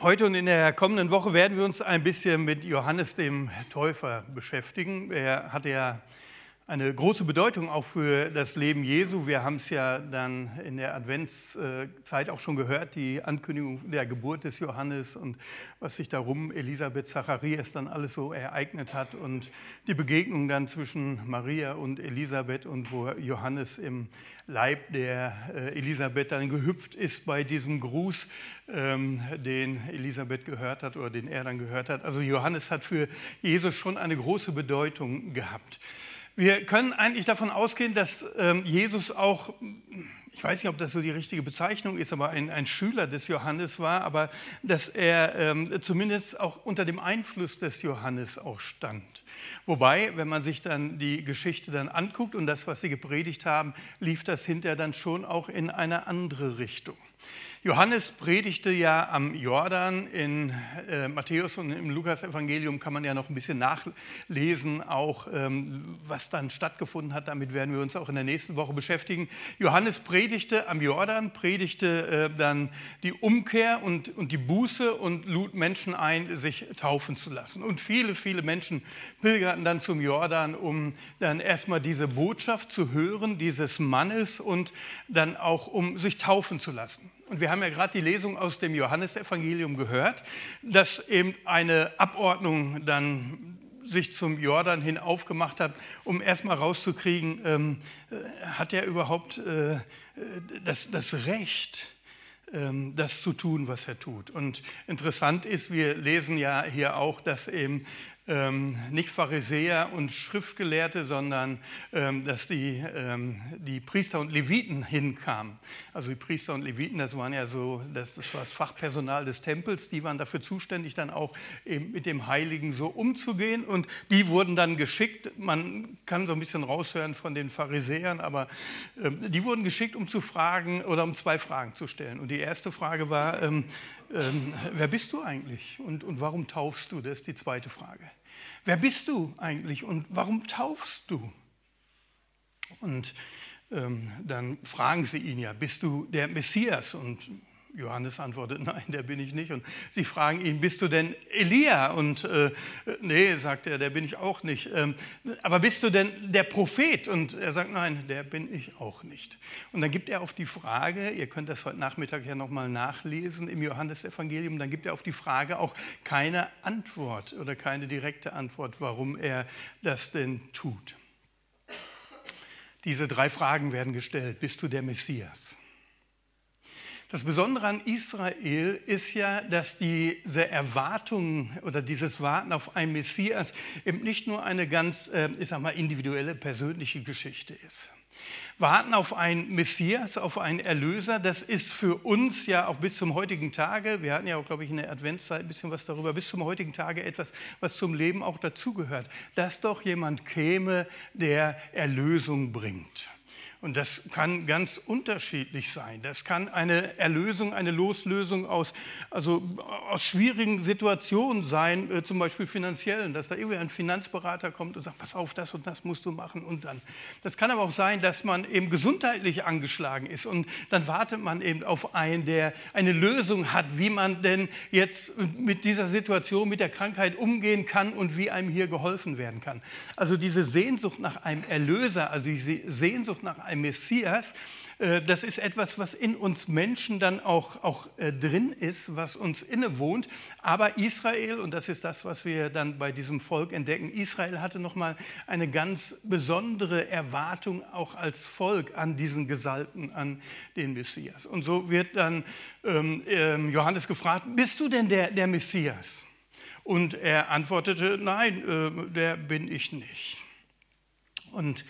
Heute und in der kommenden Woche werden wir uns ein bisschen mit Johannes dem Täufer beschäftigen. Er hatte ja eine große Bedeutung auch für das Leben Jesu. Wir haben es ja dann in der Adventszeit auch schon gehört, die Ankündigung der Geburt des Johannes und was sich darum Elisabeth, Zacharias dann alles so ereignet hat und die Begegnung dann zwischen Maria und Elisabeth und wo Johannes im Leib der Elisabeth dann gehüpft ist bei diesem Gruß, den Elisabeth gehört hat oder den er dann gehört hat. Also Johannes hat für Jesus schon eine große Bedeutung gehabt. Wir können eigentlich davon ausgehen, dass Jesus auch, ich weiß nicht, ob das so die richtige Bezeichnung ist, aber ein Schüler des Johannes war, aber dass er zumindest auch unter dem Einfluss des Johannes auch stand. Wobei, wenn man sich dann die Geschichte dann anguckt und das, was sie gepredigt haben, lief das hinterher dann schon auch in eine andere Richtung. Johannes predigte ja am Jordan, in Matthäus und im Lukas-Evangelium kann man ja noch ein bisschen nachlesen, auch was dann stattgefunden hat. Damit werden wir uns auch in der nächsten Woche beschäftigen. Johannes predigte am Jordan, predigte dann die Umkehr und die Buße und lud Menschen ein, sich taufen zu lassen. Und viele, viele Menschen pilgerten dann zum Jordan, um dann erstmal diese Botschaft zu hören, dieses Mannes und dann auch, um sich taufen zu lassen. Und wir haben ja gerade die Lesung aus dem Johannesevangelium gehört, dass eben eine Abordnung dann sich zum Jordan hin aufgemacht hat, um erstmal rauszukriegen, hat er überhaupt das Recht, das zu tun, was er tut. Und interessant ist, wir lesen ja hier auch, dass eben nicht Pharisäer und Schriftgelehrte, sondern dass die Priester und Leviten hinkamen. Also die Priester und Leviten, das waren ja so, das war das Fachpersonal des Tempels, die waren dafür zuständig, dann auch eben mit dem Heiligen so umzugehen. Und die wurden dann geschickt, man kann so ein bisschen raushören von den Pharisäern, aber die wurden geschickt, um zu fragen oder um 2 Fragen zu stellen. Und die erste Frage war, wer bist du eigentlich und warum taufst du? Das ist die zweite Frage. Wer bist du eigentlich und warum taufst du? Und dann fragen sie ihn ja, bist du der Messias? Und Johannes antwortet, nein, der bin ich nicht. Und sie fragen ihn, bist du denn Elia? Und nee, sagt er, der bin ich auch nicht. Aber bist du denn der Prophet? Und er sagt, nein, der bin ich auch nicht. Und dann gibt er auf die Frage, ihr könnt das heute Nachmittag ja nochmal nachlesen im Johannesevangelium, dann gibt er auf die Frage auch keine Antwort oder keine direkte Antwort, warum er das denn tut. Diese 3 Fragen werden gestellt. Bist du der Messias? Das Besondere an Israel ist ja, dass diese Erwartung oder dieses Warten auf einen Messias eben nicht nur eine ganz, individuelle, persönliche Geschichte ist. Warten auf einen Messias, auf einen Erlöser, das ist für uns ja auch bis zum heutigen Tage, wir hatten ja auch, glaube ich, in der Adventszeit ein bisschen was darüber, bis zum heutigen Tage etwas, was zum Leben auch dazugehört, dass doch jemand käme, der Erlösung bringt. Und das kann ganz unterschiedlich sein. Das kann eine Erlösung, eine Loslösung aus schwierigen Situationen sein, zum Beispiel finanziellen, dass da irgendwie ein Finanzberater kommt und sagt, pass auf, das und das musst du machen und dann. Das kann aber auch sein, dass man eben gesundheitlich angeschlagen ist und dann wartet man eben auf einen, der eine Lösung hat, wie man denn jetzt mit dieser Situation, mit der Krankheit umgehen kann und wie einem hier geholfen werden kann. Also diese Sehnsucht nach einem Erlöser, also diese Sehnsucht nach einem Messias, das ist etwas, was in uns Menschen dann auch drin ist, was uns innewohnt. Aber Israel, und das ist das, was wir dann bei diesem Volk entdecken, Israel hatte nochmal eine ganz besondere Erwartung auch als Volk an diesen Gesalbten, an den Messias. Und so wird dann Johannes gefragt, bist du denn der Messias? Und er antwortete, nein, der bin ich nicht. Und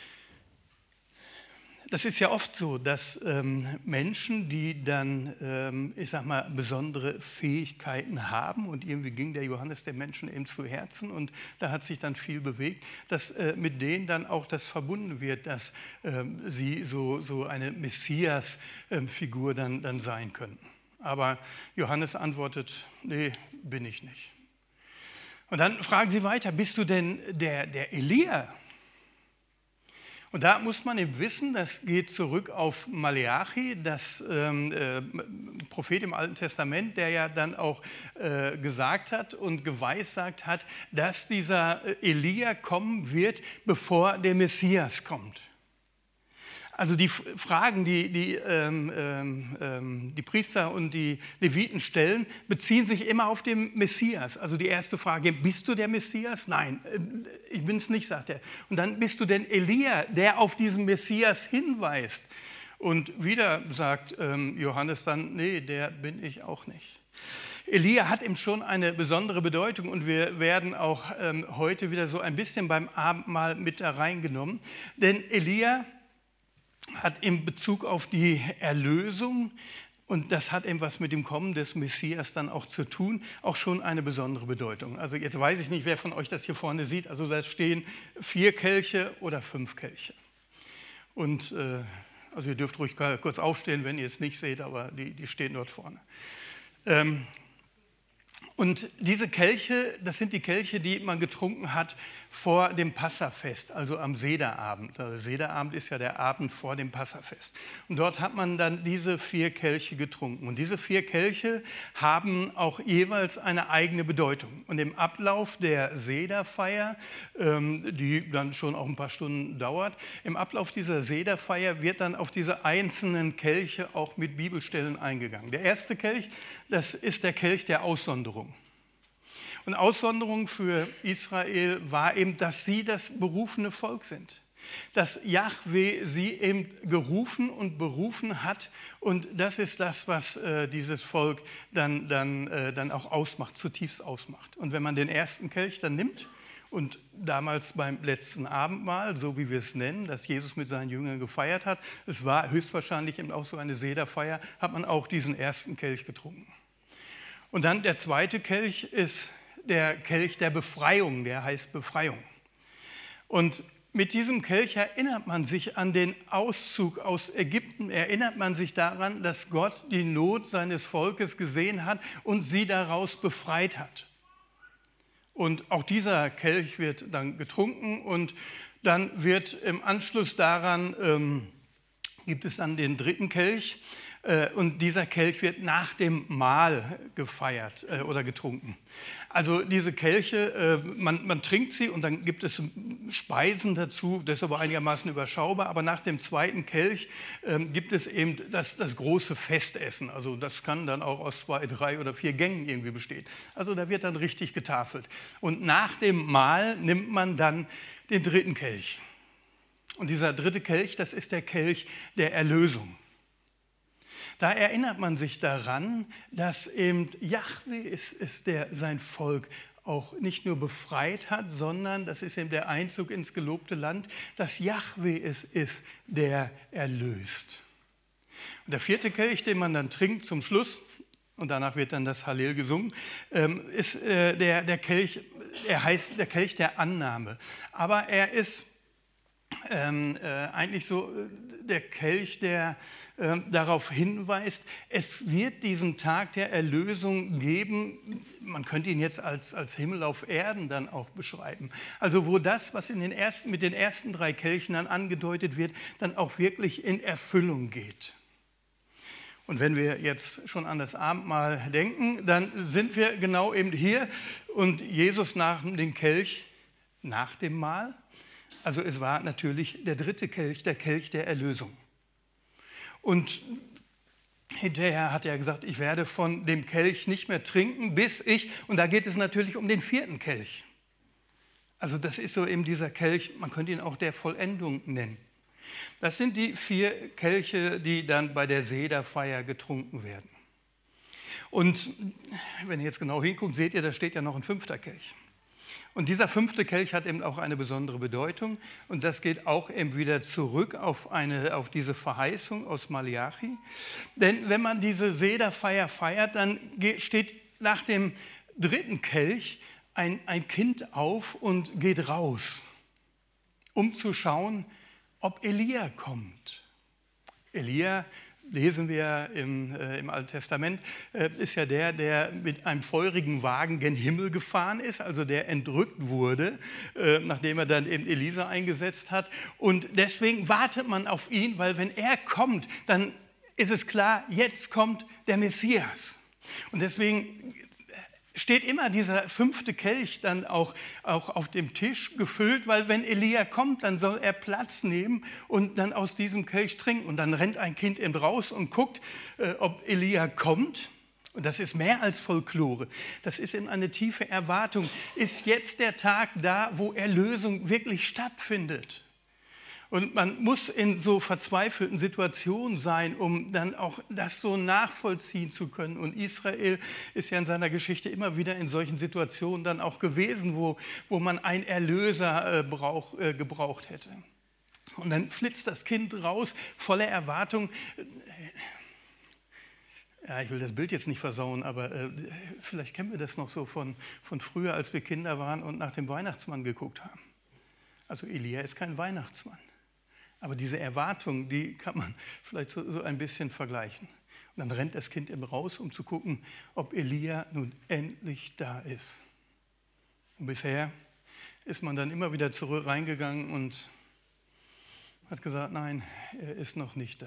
das ist ja oft so, dass Menschen, die dann, besondere Fähigkeiten haben und irgendwie ging der Johannes den Menschen eben zu Herzen und da hat sich dann viel bewegt, dass mit denen dann auch das verbunden wird, dass sie so eine Messias-Figur dann sein könnten. Aber Johannes antwortet, nee, bin ich nicht. Und dann fragen sie weiter, bist du denn der Elia? Und da muss man eben wissen, das geht zurück auf Maleachi, das Prophet im Alten Testament, der ja dann auch gesagt hat und geweissagt hat, dass dieser Elia kommen wird, bevor der Messias kommt. Also die Fragen, die Priester und die Leviten stellen, beziehen sich immer auf den Messias. Also die erste Frage, bist du der Messias? Nein, ich bin es nicht, sagt er. Und dann, bist du denn Elia, der auf diesen Messias hinweist? Und wieder sagt Johannes dann, nee, der bin ich auch nicht. Elia hat ihm schon eine besondere Bedeutung und wir werden auch heute wieder so ein bisschen beim Abendmahl mit da reingenommen. Denn Elia hat in Bezug auf die Erlösung, und das hat eben was mit dem Kommen des Messias dann auch zu tun, auch schon eine besondere Bedeutung. Also jetzt weiß ich nicht, wer von euch das hier vorne sieht. Also da stehen 4 Kelche oder 5 Kelche. Und also ihr dürft ruhig kurz aufstehen, wenn ihr es nicht seht, aber die stehen dort vorne. Und diese Kelche, das sind die Kelche, die man getrunken hat vor dem Passafest, also am Sederabend. Der Sederabend ist ja der Abend vor dem Passafest. Und dort hat man dann diese 4 Kelche getrunken. Und diese 4 Kelche haben auch jeweils eine eigene Bedeutung. Und im Ablauf der Sederfeier, die dann schon auch ein paar Stunden dauert, im Ablauf dieser Sederfeier wird dann auf diese einzelnen Kelche auch mit Bibelstellen eingegangen. Der erste Kelch, das ist der Kelch der Aussonderung. Und Aussonderung für Israel war eben, dass sie das berufene Volk sind. Dass Jahwe sie eben gerufen und berufen hat. Und das ist das, was dieses Volk dann auch ausmacht, zutiefst ausmacht. Und wenn man den ersten Kelch dann nimmt und damals beim letzten Abendmahl, so wie wir es nennen, das Jesus mit seinen Jüngern gefeiert hat, es war höchstwahrscheinlich eben auch so eine Sederfeier, hat man auch diesen ersten Kelch getrunken. Und dann der zweite Kelch ist der Kelch der Befreiung, der heißt Befreiung. Und mit diesem Kelch erinnert man sich an den Auszug aus Ägypten, erinnert man sich daran, dass Gott die Not seines Volkes gesehen hat und sie daraus befreit hat. Und auch dieser Kelch wird dann getrunken und dann wird im Anschluss daran, gibt es dann den dritten Kelch. Und dieser Kelch wird nach dem Mahl gefeiert oder getrunken. Also diese Kelche, man trinkt sie und dann gibt es Speisen dazu, das ist aber einigermaßen überschaubar. Aber nach dem zweiten Kelch gibt es eben das große Festessen. Also das kann dann auch aus 2, 3 oder 4 Gängen irgendwie bestehen. Also da wird dann richtig getafelt. Und nach dem Mahl nimmt man dann den dritten Kelch. Und dieser dritte Kelch, das ist der Kelch der Erlösung. Da erinnert man sich daran, dass eben Jahwe ist, der sein Volk auch nicht nur befreit hat, sondern das ist eben der Einzug ins gelobte Land, dass Jahwe es ist, der erlöst. Und der vierte Kelch, den man dann trinkt zum Schluss, und danach wird dann das Hallel gesungen, ist der Kelch, er heißt der Kelch der Annahme. Aber er ist eigentlich so der Kelch, der darauf hinweist, es wird diesen Tag der Erlösung geben, man könnte ihn jetzt als Himmel auf Erden dann auch beschreiben. Also wo das, was mit den ersten 3 Kelchen dann angedeutet wird, dann auch wirklich in Erfüllung geht. Und wenn wir jetzt schon an das Abendmahl denken, dann sind wir genau eben hier und Jesus nahm den Kelch nach dem Mahl. Also es war natürlich der dritte Kelch, der Kelch der Erlösung. Und hinterher hat er gesagt, ich werde von dem Kelch nicht mehr trinken, bis ich, und da geht es natürlich um den 4. Kelch. Also das ist so eben dieser Kelch, man könnte ihn auch der Vollendung nennen. Das sind die 4 Kelche, die dann bei der Sederfeier getrunken werden. Und wenn ihr jetzt genau hinguckt, seht ihr, da steht ja noch ein 5. Kelch. Und dieser 5. Kelch hat eben auch eine besondere Bedeutung und das geht auch eben wieder zurück auf diese Verheißung aus Maleachi. Denn wenn man diese Sederfeier feiert, dann steht nach dem 3. Kelch ein Kind auf und geht raus, um zu schauen, ob Elia kommt. Elia, lesen wir im Alten Testament, ist ja der mit einem feurigen Wagen gen Himmel gefahren ist, also der entrückt wurde, nachdem er dann eben Elisa eingesetzt hat. Und deswegen wartet man auf ihn, weil wenn er kommt, dann ist es klar, jetzt kommt der Messias. Und deswegen steht immer dieser 5. Kelch dann auch auf dem Tisch gefüllt, weil wenn Elia kommt, dann soll er Platz nehmen und dann aus diesem Kelch trinken. Und dann rennt ein Kind eben raus und guckt, ob Elia kommt. Und das ist mehr als Folklore. Das ist eben eine tiefe Erwartung. Ist jetzt der Tag da, wo Erlösung wirklich stattfindet? Und man muss in so verzweifelten Situationen sein, um dann auch das so nachvollziehen zu können. Und Israel ist ja in seiner Geschichte immer wieder in solchen Situationen dann auch gewesen, wo man einen Erlöser gebraucht hätte. Und dann flitzt das Kind raus, voller Erwartung. Ja, ich will das Bild jetzt nicht versauen, aber vielleicht kennen wir das noch so von früher, als wir Kinder waren und nach dem Weihnachtsmann geguckt haben. Also Elia ist kein Weihnachtsmann. Aber diese Erwartung, die kann man vielleicht so ein bisschen vergleichen. Und dann rennt das Kind eben raus, um zu gucken, ob Elia nun endlich da ist. Und bisher ist man dann immer wieder zurück reingegangen und hat gesagt, nein, er ist noch nicht da.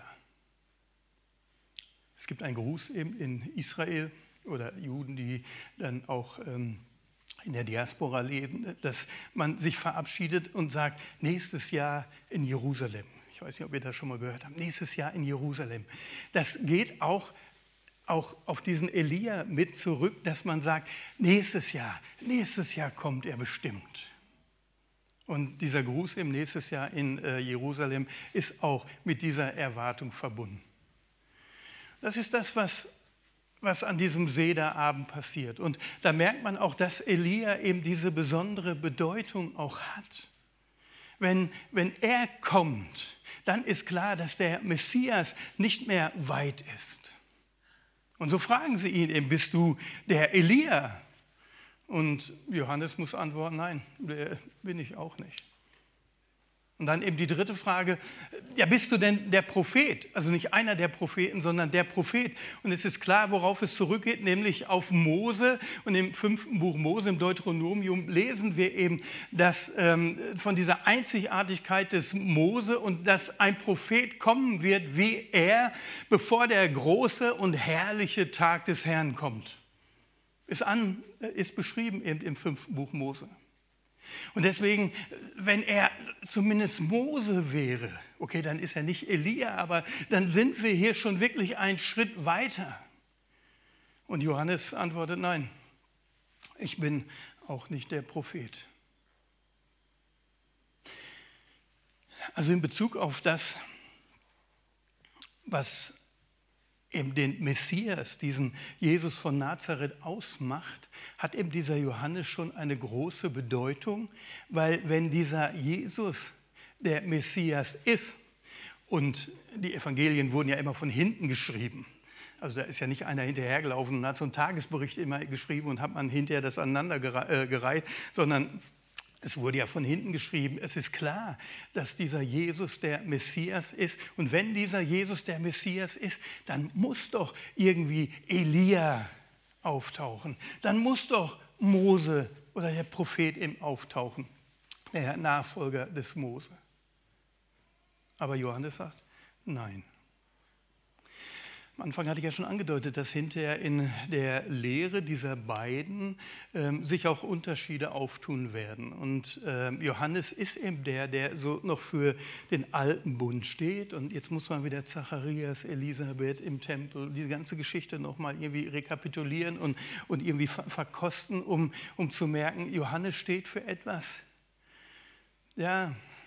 Es gibt einen Gruß eben in Israel oder Juden, die dann auch in der Diaspora leben, dass man sich verabschiedet und sagt, nächstes Jahr in Jerusalem. Ich weiß nicht, ob ihr das schon mal gehört habt. Nächstes Jahr in Jerusalem. Das geht auch auf diesen Elia mit zurück, dass man sagt, nächstes Jahr kommt er bestimmt. Und dieser Gruß im nächstes Jahr in Jerusalem ist auch mit dieser Erwartung verbunden. Das ist das, was an diesem Sederabend passiert. Und da merkt man auch, dass Elia eben diese besondere Bedeutung auch hat. Wenn er kommt, dann ist klar, dass der Messias nicht mehr weit ist. Und so fragen sie ihn eben, bist du der Elia? Und Johannes muss antworten, nein, der bin ich auch nicht. Und dann eben die dritte Frage, ja, bist du denn der Prophet? Also nicht einer der Propheten, sondern der Prophet. Und es ist klar, worauf es zurückgeht, nämlich auf Mose. Und im 5. Buch Mose, im Deuteronomium, lesen wir eben dass, von dieser Einzigartigkeit des Mose und dass ein Prophet kommen wird wie er, bevor der große und herrliche Tag des Herrn kommt. Ist beschrieben eben im 5. Buch Mose. Und deswegen, wenn er zumindest Mose wäre, okay, dann ist er nicht Elia, aber dann sind wir hier schon wirklich einen Schritt weiter. Und Johannes antwortet, nein, ich bin auch nicht der Prophet. Also in Bezug auf das, was eben den Messias, diesen Jesus von Nazareth ausmacht, hat eben dieser Johannes schon eine große Bedeutung, weil wenn dieser Jesus der Messias ist, und die Evangelien wurden ja immer von hinten geschrieben, also da ist ja nicht einer hinterhergelaufen und hat so einen Tagesbericht immer geschrieben und hat man hinterher das aneinandergereiht, sondern es wurde ja von hinten geschrieben, es ist klar, dass dieser Jesus der Messias ist. Und wenn dieser Jesus der Messias ist, dann muss doch irgendwie Elia auftauchen. Dann muss doch Mose oder der Prophet eben auftauchen, der Nachfolger des Mose. Aber Johannes sagt, nein. Am Anfang hatte ich ja schon angedeutet, dass hinterher in der Lehre dieser beiden sich auch Unterschiede auftun werden. Und Johannes ist eben der so noch für den alten Bund steht. Und jetzt muss man wieder Zacharias, Elisabeth im Tempel, diese ganze Geschichte nochmal irgendwie rekapitulieren und irgendwie verkosten, um zu merken, Johannes steht für etwas, ja,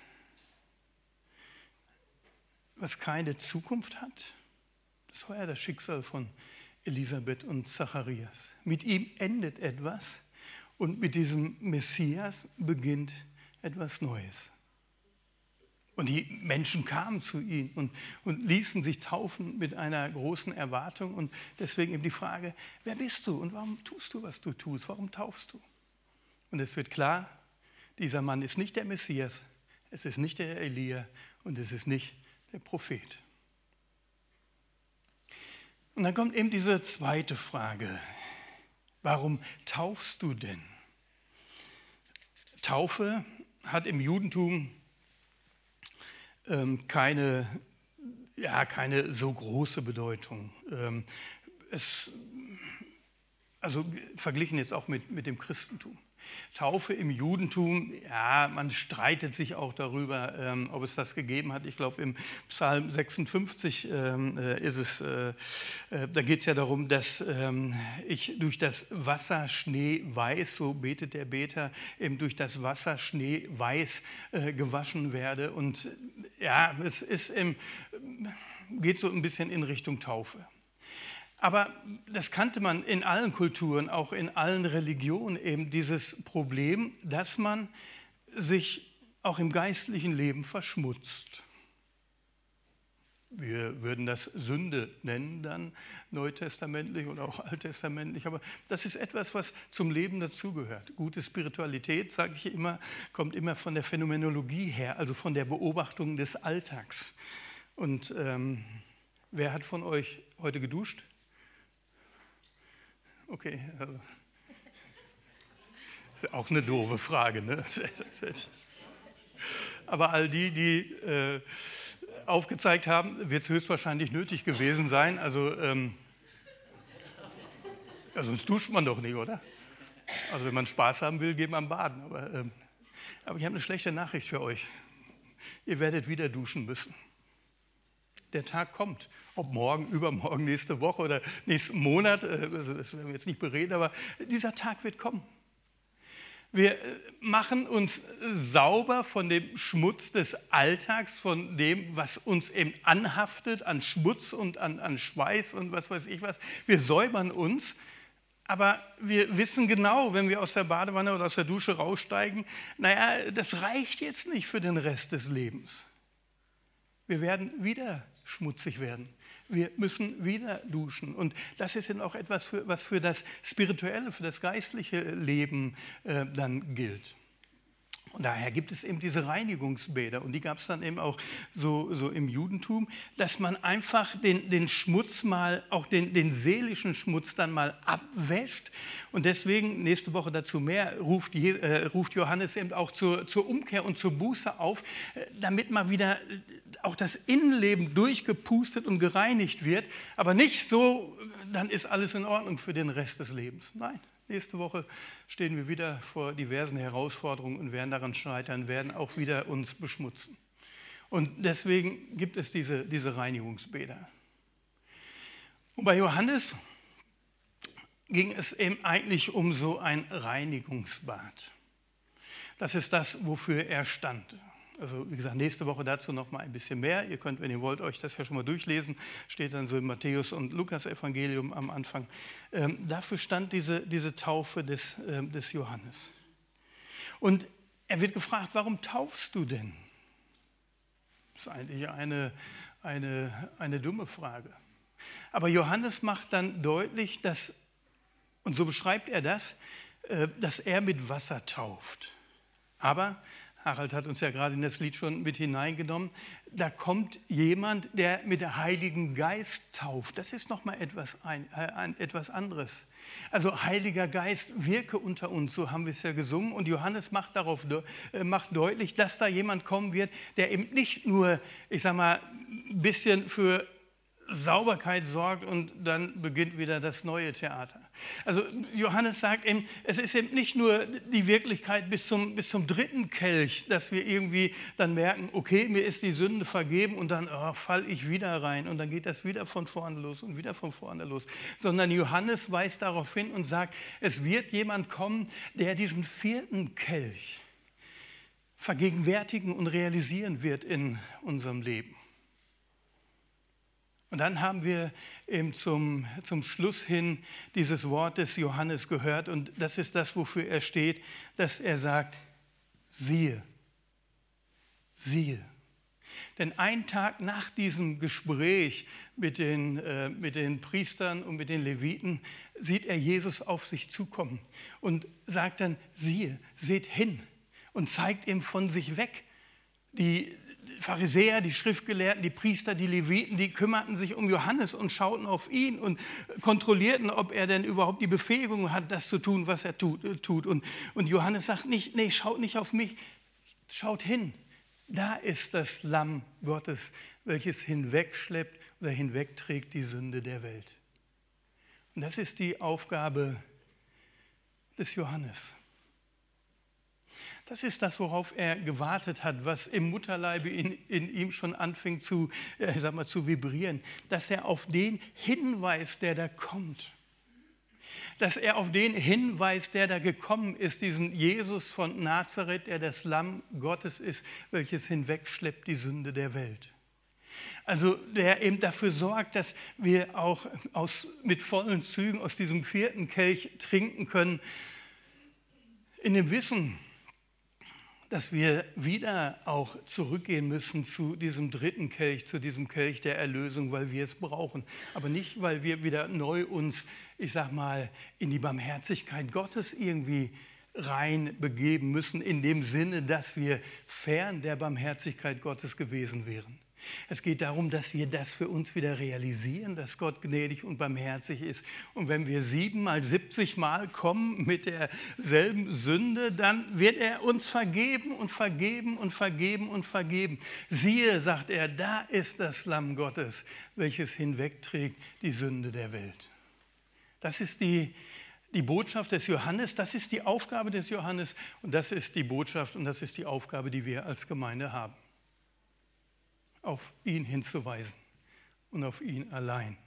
was keine Zukunft hat. Das war ja das Schicksal von Elisabeth und Zacharias. Mit ihm endet etwas und mit diesem Messias beginnt etwas Neues. Und die Menschen kamen zu ihm und ließen sich taufen mit einer großen Erwartung. Und deswegen eben die Frage, wer bist du und warum tust du, was du tust? Warum taufst du? Und es wird klar, dieser Mann ist nicht der Messias, es ist nicht der Elia und es ist nicht der Prophet. Und dann kommt eben diese zweite Frage. Warum taufst du denn? Taufe hat im Judentum keine so große Bedeutung. Also verglichen jetzt auch mit dem Christentum. Taufe im Judentum, ja, man streitet sich auch darüber, ob es das gegeben hat. Ich glaube, im Psalm 56 ist es, da geht es ja darum, dass ich durch das Wasser Schnee weiß, so betet der Beter, eben durch das Wasser Schnee weiß gewaschen werde. Und ja, es ist geht so ein bisschen in Richtung Taufe. Aber das kannte man in allen Kulturen, auch in allen Religionen, eben dieses Problem, dass man sich auch im geistlichen Leben verschmutzt. Wir würden das Sünde nennen, dann neutestamentlich oder auch alttestamentlich, aber das ist etwas, was zum Leben dazugehört. Gute Spiritualität, sage ich immer, kommt immer von der Phänomenologie her, also von der Beobachtung des Alltags. Und wer hat von euch heute geduscht? Okay, also, ist auch eine doofe Frage, ne? Aber all die aufgezeigt haben, wird es höchstwahrscheinlich nötig gewesen sein. Also sonst duscht man doch nicht, oder? Also wenn man Spaß haben will, geht man baden. Aber ich habe eine schlechte Nachricht für euch. Ihr werdet wieder duschen müssen. Der Tag kommt, ob morgen, übermorgen, nächste Woche oder nächsten Monat, also das werden wir jetzt nicht bereden, aber dieser Tag wird kommen. Wir machen uns sauber von dem Schmutz des Alltags, von dem, was uns eben anhaftet, an Schmutz und an Schweiß und was weiß ich was. Wir säubern uns, aber wir wissen genau, wenn wir aus der Badewanne oder aus der Dusche raussteigen, naja, das reicht jetzt nicht für den Rest des Lebens. Wir werden wieder schmutzig werden. Wir müssen wieder duschen. Und das ist dann auch etwas, was für das spirituelle, für das geistliche Leben dann gilt. Und daher gibt es eben diese Reinigungsbäder. Und die gab es dann eben auch so im Judentum, dass man einfach den Schmutz mal, auch den seelischen Schmutz dann mal abwäscht. Und deswegen, nächste Woche dazu mehr, ruft Johannes eben auch zur Umkehr und zur Buße auf, damit mal wieder auch das Innenleben durchgepustet und gereinigt wird. Aber nicht so, dann ist alles in Ordnung für den Rest des Lebens. Nein. Nächste Woche stehen wir wieder vor diversen Herausforderungen und werden daran scheitern, werden auch wieder uns beschmutzen. Und deswegen gibt es diese Reinigungsbäder. Und bei Johannes ging es eben eigentlich um so ein Reinigungsbad. Das ist das, wofür er stand. Also wie gesagt, nächste Woche dazu noch mal ein bisschen mehr. Ihr könnt, wenn ihr wollt, euch das ja schon mal durchlesen. Steht dann so im Matthäus- und Lukas-Evangelium am Anfang. Dafür stand diese Taufe des Johannes. Und er wird gefragt, warum taufst du denn? Das ist eigentlich eine dumme Frage. Aber Johannes macht dann deutlich, und so beschreibt er das, dass er mit Wasser tauft. Aber Harald hat uns ja gerade in das Lied schon mit hineingenommen. Da kommt jemand, der mit dem Heiligen Geist tauft. Das ist nochmal etwas anderes. Also Heiliger Geist, wirke unter uns, so haben wir es ja gesungen. Und Johannes macht deutlich, dass da jemand kommen wird, der eben nicht nur, ich sag mal, ein bisschen für Sauberkeit sorgt und dann beginnt wieder das neue Theater. Also Johannes sagt eben, es ist eben nicht nur die Wirklichkeit bis zum dritten Kelch, dass wir irgendwie dann merken, okay, mir ist die Sünde vergeben und dann falle ich wieder rein und dann geht das wieder von vorne los und wieder von vorne los. Sondern Johannes weist darauf hin und sagt, es wird jemand kommen, der diesen vierten Kelch vergegenwärtigen und realisieren wird in unserem Leben. Und dann haben wir eben zum Schluss hin dieses Wort des Johannes gehört und das ist das, wofür er steht, dass er sagt, siehe, siehe. Denn einen Tag nach diesem Gespräch mit den Priestern und mit den Leviten sieht er Jesus auf sich zukommen und sagt dann, siehe, seht hin und zeigt ihm von sich weg Pharisäer, die Schriftgelehrten, die Priester, die Leviten, die kümmerten sich um Johannes und schauten auf ihn und kontrollierten, ob er denn überhaupt die Befähigung hat, das zu tun, was er tut. Und Johannes sagt nicht, nee, schaut nicht auf mich, schaut hin. Da ist das Lamm Gottes, welches hinwegschleppt oder hinwegträgt die Sünde der Welt. Und das ist die Aufgabe des Johannes. Das ist das, worauf er gewartet hat, was im Mutterleibe in ihm schon anfing zu vibrieren, dass er auf den hinweist, der da kommt. Dass er auf den hinweist, der da gekommen ist, diesen Jesus von Nazareth, der das Lamm Gottes ist, welches hinwegschleppt die Sünde der Welt. Also der eben dafür sorgt, dass wir auch mit vollen Zügen aus diesem 4. Kelch trinken können, in dem Wissen, dass wir wieder auch zurückgehen müssen zu diesem 3. Kelch, zu diesem Kelch der Erlösung, weil wir es brauchen. Aber nicht, weil wir wieder neu uns, in die Barmherzigkeit Gottes irgendwie rein begeben müssen, in dem Sinne, dass wir fern der Barmherzigkeit Gottes gewesen wären. Es geht darum, dass wir das für uns wieder realisieren, dass Gott gnädig und barmherzig ist. Und wenn wir 7 mal 70 Mal kommen mit derselben Sünde, dann wird er uns vergeben und vergeben und vergeben und vergeben. Siehe, sagt er, da ist das Lamm Gottes, welches hinwegträgt die Sünde der Welt. Das ist die Botschaft des Johannes, das ist die Aufgabe des Johannes und das ist die Botschaft und das ist die Aufgabe, die wir als Gemeinde haben. Auf ihn hinzuweisen und auf ihn allein.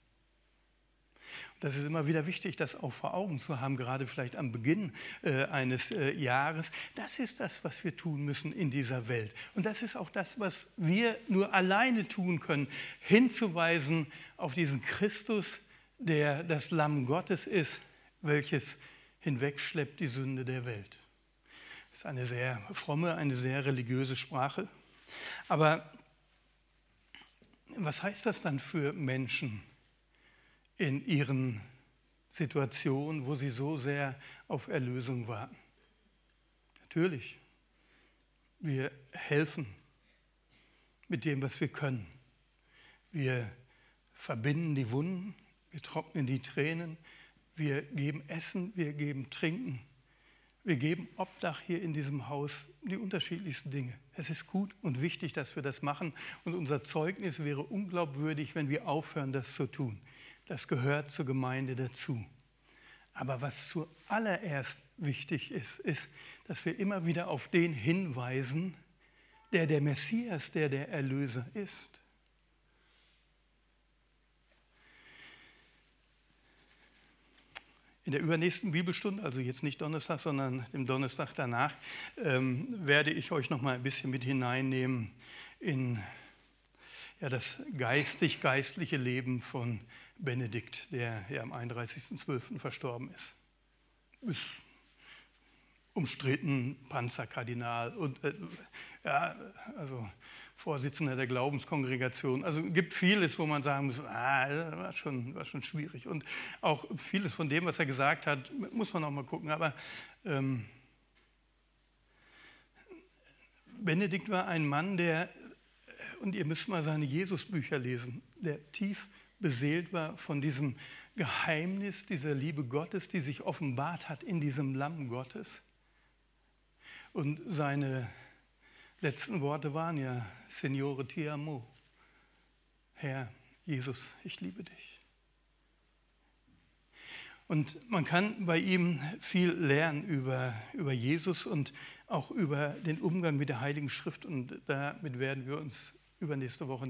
Das ist immer wieder wichtig, das auch vor Augen zu haben, gerade vielleicht am Beginn eines Jahres. Das ist das, was wir tun müssen in dieser Welt. Und das ist auch das, was wir nur alleine tun können, hinzuweisen auf diesen Christus, der das Lamm Gottes ist, welches hinwegschleppt die Sünde der Welt. Das ist eine sehr fromme, eine sehr religiöse Sprache. Aber was heißt das dann für Menschen in ihren Situationen, wo sie so sehr auf Erlösung warten? Natürlich, wir helfen mit dem, was wir können. Wir verbinden die Wunden, wir trocknen die Tränen, wir geben Essen, wir geben Trinken. Wir geben Obdach hier in diesem Haus, die unterschiedlichsten Dinge. Es ist gut und wichtig, dass wir das machen. Und unser Zeugnis wäre unglaubwürdig, wenn wir aufhören, das zu tun. Das gehört zur Gemeinde dazu. Aber was zuallererst wichtig ist, ist, dass wir immer wieder auf den hinweisen, der Messias, der Erlöser ist. In der übernächsten Bibelstunde, also jetzt nicht Donnerstag, sondern dem Donnerstag danach, werde ich euch noch mal ein bisschen mit hineinnehmen in das geistig-geistliche Leben von Benedikt, der ja am 31.12. verstorben ist. Ist umstritten, Panzerkardinal und Vorsitzender der Glaubenskongregation. Also es gibt vieles, wo man sagen muss, war schon schwierig. Und auch vieles von dem, was er gesagt hat, muss man auch mal gucken. Aber Benedikt war ein Mann, und ihr müsst mal seine Jesusbücher lesen, der tief beseelt war von diesem Geheimnis dieser Liebe Gottes, die sich offenbart hat in diesem Lamm Gottes. Und seine letzten Worte waren ja, Signore ti amo, Herr Jesus, ich liebe dich. Und man kann bei ihm viel lernen über Jesus und auch über den Umgang mit der Heiligen Schrift. Und damit werden wir uns nächste Woche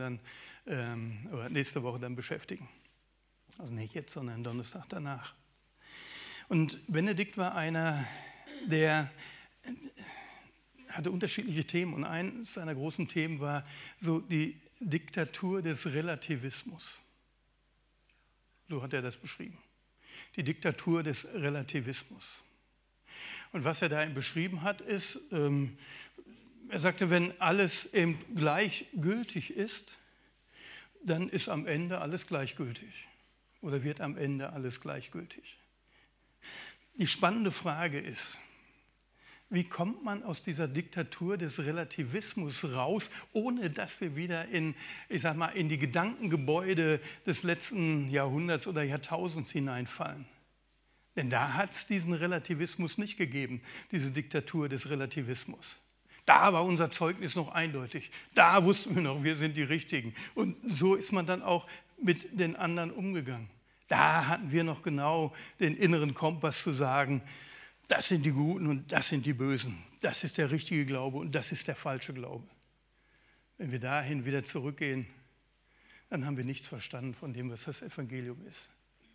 dann beschäftigen. Also nicht jetzt, sondern Donnerstag danach. Und Benedikt war einer, der hatte unterschiedliche Themen und eines seiner großen Themen war so die Diktatur des Relativismus. So hat er das beschrieben. Die Diktatur des Relativismus. Und was er da beschrieben hat, ist, er sagte, wenn alles eben gleichgültig ist, dann ist am Ende alles gleichgültig oder wird am Ende alles gleichgültig. Die spannende Frage ist, Wie kommt man aus dieser Diktatur des Relativismus raus, ohne dass wir wieder in die Gedankengebäude des letzten Jahrhunderts oder Jahrtausends hineinfallen? Denn da hat es diesen Relativismus nicht gegeben, diese Diktatur des Relativismus. Da war unser Zeugnis noch eindeutig. Da wussten wir noch, wir sind die Richtigen. Und so ist man dann auch mit den anderen umgegangen. Da hatten wir noch genau den inneren Kompass zu sagen, das sind die Guten und das sind die Bösen. Das ist der richtige Glaube und das ist der falsche Glaube. Wenn wir dahin wieder zurückgehen, dann haben wir nichts verstanden von dem, was das Evangelium ist.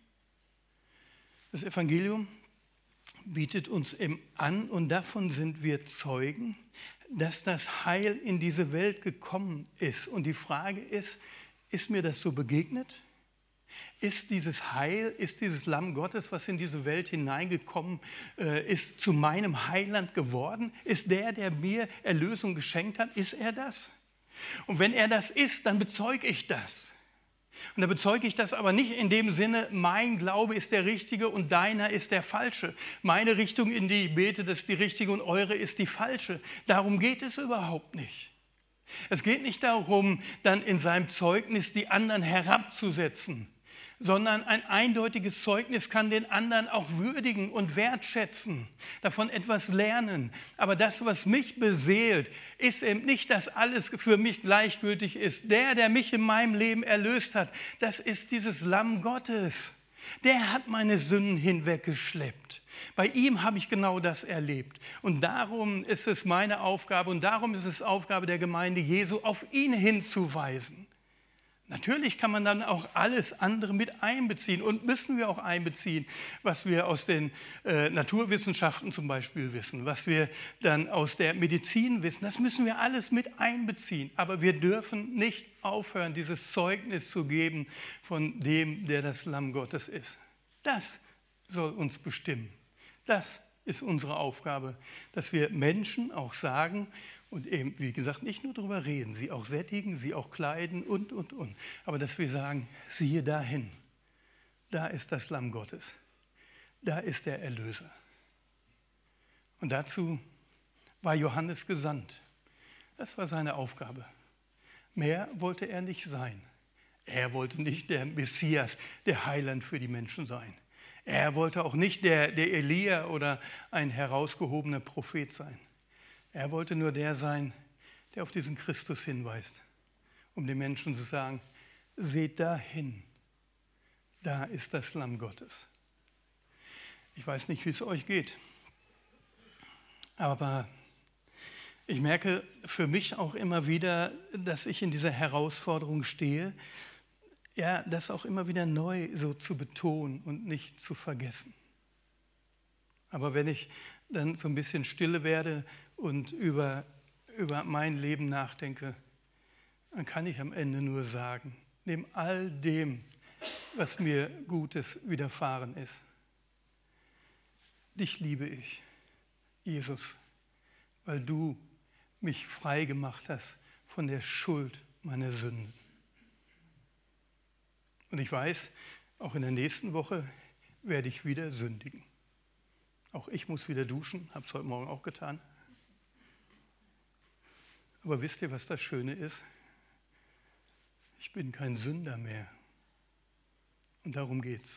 Das Evangelium bietet uns eben an, und davon sind wir Zeugen, dass das Heil in diese Welt gekommen ist. Und die Frage ist mir das so begegnet? Ist dieses Heil, ist dieses Lamm Gottes, was in diese Welt hineingekommen ist, zu meinem Heiland geworden? Ist der mir Erlösung geschenkt hat, ist er das? Und wenn er das ist, dann bezeuge ich das. Und da bezeuge ich das aber nicht in dem Sinne, mein Glaube ist der richtige und deiner ist der falsche. Meine Richtung, in die ich bete, das ist die richtige und eure ist die falsche. Darum geht es überhaupt nicht. Es geht nicht darum, dann in seinem Zeugnis die anderen herabzusetzen, sondern ein eindeutiges Zeugnis kann den anderen auch würdigen und wertschätzen, davon etwas lernen. Aber das, was mich beseelt, ist eben nicht, dass alles für mich gleichgültig ist. Der mich in meinem Leben erlöst hat, das ist dieses Lamm Gottes. Der hat meine Sünden hinweggeschleppt. Bei ihm habe ich genau das erlebt. Und darum ist es meine Aufgabe und darum ist es Aufgabe der Gemeinde Jesu, auf ihn hinzuweisen. Natürlich kann man dann auch alles andere mit einbeziehen und müssen wir auch einbeziehen, was wir aus den Naturwissenschaften zum Beispiel wissen, was wir dann aus der Medizin wissen. Das müssen wir alles mit einbeziehen. Aber wir dürfen nicht aufhören, dieses Zeugnis zu geben von dem, der das Lamm Gottes ist. Das soll uns bestimmen. Das ist unsere Aufgabe, dass wir Menschen auch sagen, und eben, wie gesagt, nicht nur darüber reden, sie auch sättigen, sie auch kleiden und. Aber dass wir sagen, siehe dahin, da ist das Lamm Gottes, da ist der Erlöser. Und dazu war Johannes gesandt. Das war seine Aufgabe. Mehr wollte er nicht sein. Er wollte nicht der Messias, der Heiland für die Menschen sein. Er wollte auch nicht der Elia oder ein herausgehobener Prophet sein. Er wollte nur der sein, der auf diesen Christus hinweist, um den Menschen zu sagen, seht dahin, da ist das Lamm Gottes. Ich weiß nicht, wie es euch geht, aber ich merke für mich auch immer wieder, dass ich in dieser Herausforderung stehe, ja, das auch immer wieder neu so zu betonen und nicht zu vergessen. Aber wenn ich dann so ein bisschen stille werde und über mein Leben nachdenke, dann kann ich am Ende nur sagen, neben all dem, was mir Gutes widerfahren ist, dich liebe ich, Jesus, weil du mich frei gemacht hast von der Schuld meiner Sünden. Und ich weiß, auch in der nächsten Woche werde ich wieder sündigen. Auch ich muss wieder duschen, habe es heute Morgen auch getan. Aber wisst ihr, was das Schöne ist? Ich bin kein Sünder mehr. Und darum geht's.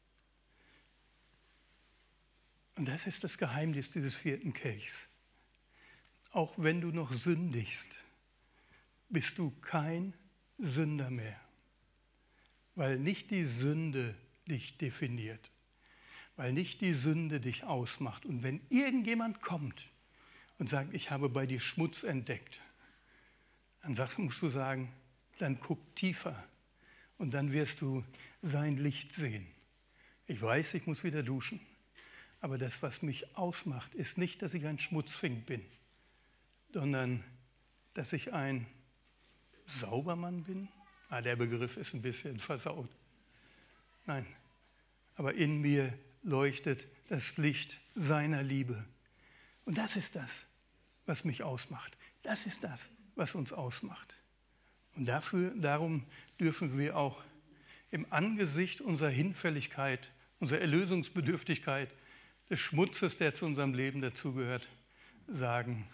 Und das ist das Geheimnis dieses 4. Kelchs. Auch wenn du noch sündigst, bist du kein Sünder mehr. Weil nicht die Sünde dich definiert. Weil nicht die Sünde dich ausmacht. Und wenn irgendjemand kommt und sagt, ich habe bei dir Schmutz entdeckt, dann musst du sagen, dann guck tiefer und dann wirst du sein Licht sehen. Ich weiß, ich muss wieder duschen, aber das, was mich ausmacht, ist nicht, dass ich ein Schmutzfink bin, sondern dass ich ein Saubermann bin. Der Begriff ist ein bisschen versaut. Nein, aber in mir leuchtet das Licht seiner Liebe. Und das ist das, was mich ausmacht. Das ist das, was uns ausmacht. Und darum dürfen wir auch im Angesicht unserer Hinfälligkeit, unserer Erlösungsbedürftigkeit, des Schmutzes, der zu unserem Leben dazugehört, sagen,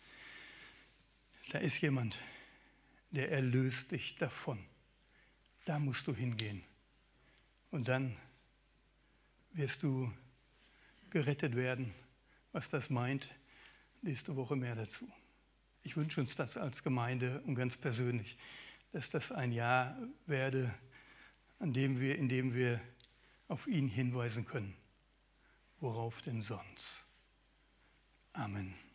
da ist jemand, der erlöst dich davon. Da musst du hingehen. Und dann wirst du gerettet werden. Was das meint, nächste Woche mehr dazu. Ich wünsche uns das als Gemeinde und ganz persönlich, dass das ein Jahr werde, in dem wir auf ihn hinweisen können. Worauf denn sonst? Amen.